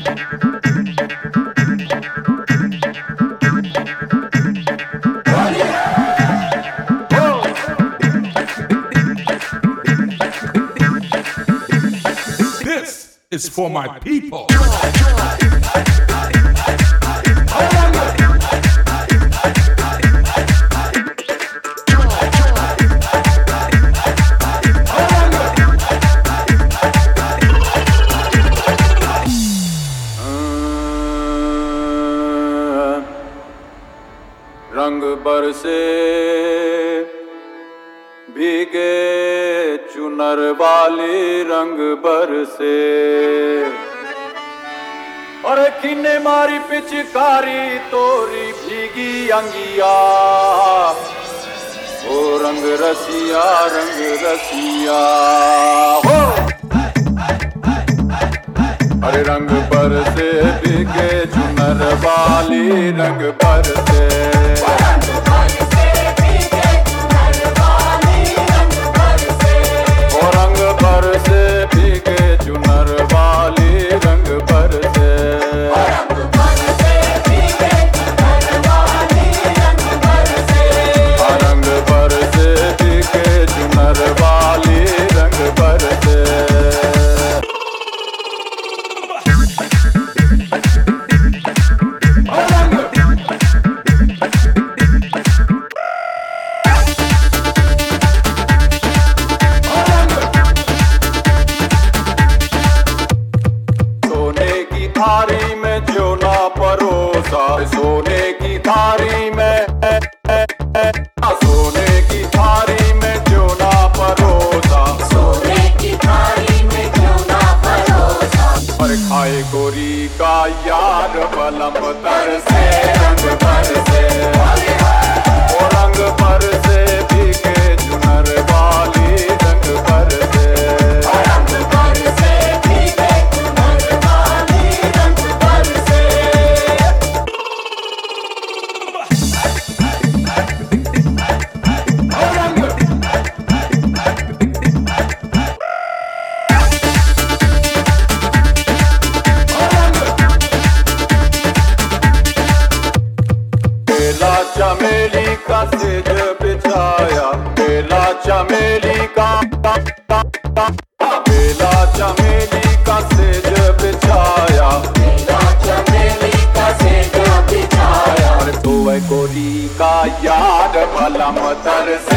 This is for my people. रंग बरसे भीगे चुनर वाली रंग बरसे अरे किन्ने मारी पिचकारी तोरी भीगी अंगिया ओ रंग रसिया हो अरे रंग बरसे भीगे चुनर वाली रंग बरसे थारी में जो ना परोसा सोने की थारी में सोने की थारी में जो ना परोसा सोने की थारी में जो ना परोसा पर खाए गोरी का यार बलम तर से रंग भर से ओ रंग भर से भीगे चुनर वाली रंग भर से चमेली का सेज बिछाया बेला चमेली का बेला चमेली का सेज बिछाया बेला चमेली का सेज बिछाया अरे तो गोरी का यार भला मदर से